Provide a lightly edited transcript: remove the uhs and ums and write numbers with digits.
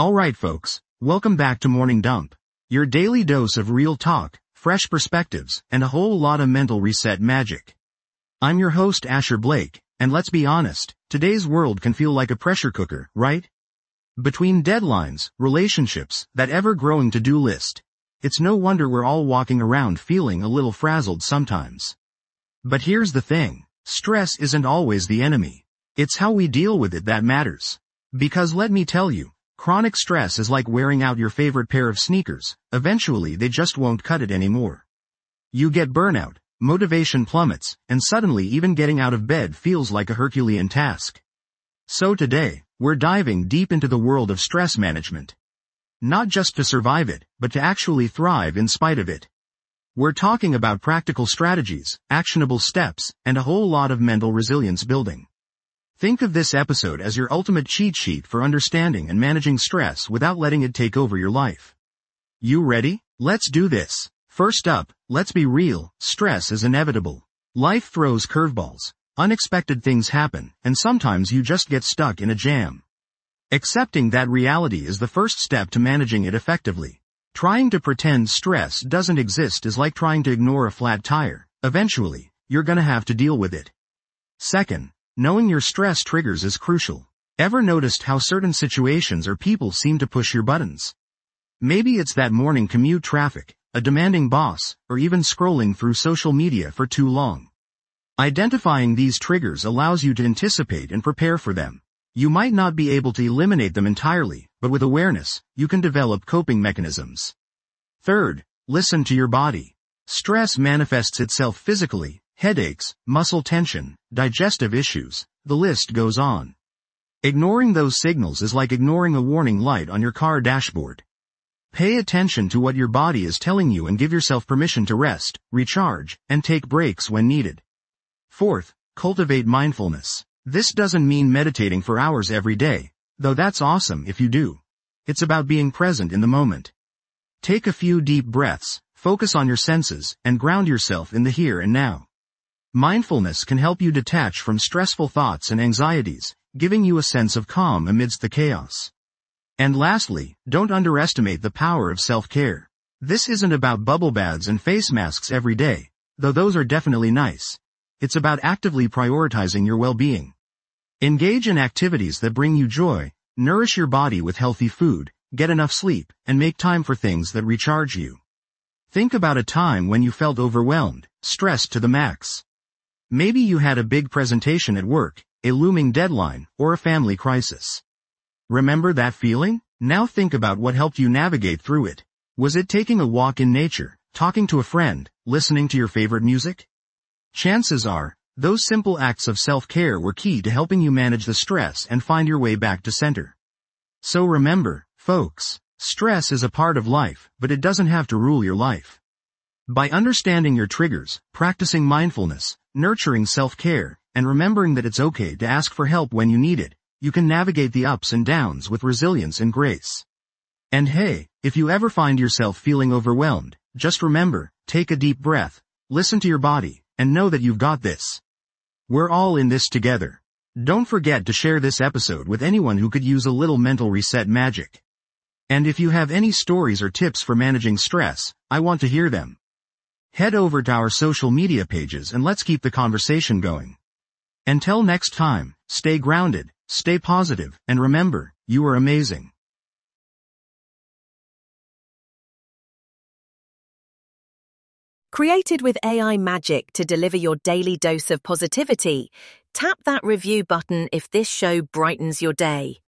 Alright folks, welcome back to Morning Dump. Your daily dose of real talk, fresh perspectives, and a whole lot of mental reset magic. I'm your host Asher Blake, and let's be honest, today's world can feel like a pressure cooker, right? Between deadlines, relationships, that ever-growing to-do list. It's no wonder we're all walking around feeling a little frazzled sometimes. But here's the thing, stress isn't always the enemy. It's how we deal with it that matters. Because let me tell you, chronic stress is like wearing out your favorite pair of sneakers, eventually they just won't cut it anymore. You get burnout, motivation plummets, and suddenly even getting out of bed feels like a Herculean task. So today, we're diving deep into the world of stress management. Not just to survive it, but to actually thrive in spite of it. We're talking about practical strategies, actionable steps, and a whole lot of mental resilience building. Think of this episode as your ultimate cheat sheet for understanding and managing stress without letting it take over your life. You ready? Let's do this. First up, let's be real, stress is inevitable. Life throws curveballs. Unexpected things happen, and sometimes you just get stuck in a jam. Accepting that reality is the first step to managing it effectively. Trying to pretend stress doesn't exist is like trying to ignore a flat tire. Eventually, you're gonna have to deal with it. Second, knowing your stress triggers is crucial. Ever noticed how certain situations or people seem to push your buttons? Maybe it's that morning commute traffic, a demanding boss, or even scrolling through social media for too long. Identifying these triggers allows you to anticipate and prepare for them. You might not be able to eliminate them entirely, but with awareness, you can develop coping mechanisms. Third, listen to your body. Stress manifests itself physically. Headaches, muscle tension, digestive issues, the list goes on. Ignoring those signals is like ignoring a warning light on your car dashboard. Pay attention to what your body is telling you and give yourself permission to rest, recharge, and take breaks when needed. Fourth, cultivate mindfulness. This doesn't mean meditating for hours every day, though that's awesome if you do. It's about being present in the moment. Take a few deep breaths, focus on your senses, and ground yourself in the here and now. Mindfulness can help you detach from stressful thoughts and anxieties, giving you a sense of calm amidst the chaos. And lastly, don't underestimate the power of self-care. This isn't about bubble baths and face masks every day, though those are definitely nice. It's about actively prioritizing your well-being. Engage in activities that bring you joy, nourish your body with healthy food, get enough sleep, and make time for things that recharge you. Think about a time when you felt overwhelmed, stressed to the max. Maybe you had a big presentation at work, a looming deadline, or a family crisis. Remember that feeling? Now think about what helped you navigate through it. Was it taking a walk in nature, talking to a friend, listening to your favorite music? Chances are, those simple acts of self-care were key to helping you manage the stress and find your way back to center. So remember, folks, stress is a part of life, but it doesn't have to rule your life. By understanding your triggers, practicing mindfulness, nurturing self-care, and remembering that it's okay to ask for help when you need it, you can navigate the ups and downs with resilience and grace. And hey, if you ever find yourself feeling overwhelmed, just remember, take a deep breath, listen to your body, and know that you've got this. We're all in this together. Don't forget to share this episode with anyone who could use a little mental reset magic. And if you have any stories or tips for managing stress, I want to hear them. Head over to our social media pages and let's keep the conversation going. Until next time, stay grounded, stay positive, and remember, you are amazing. Created with AI magic to deliver your daily dose of positivity, tap that review button if this show brightens your day.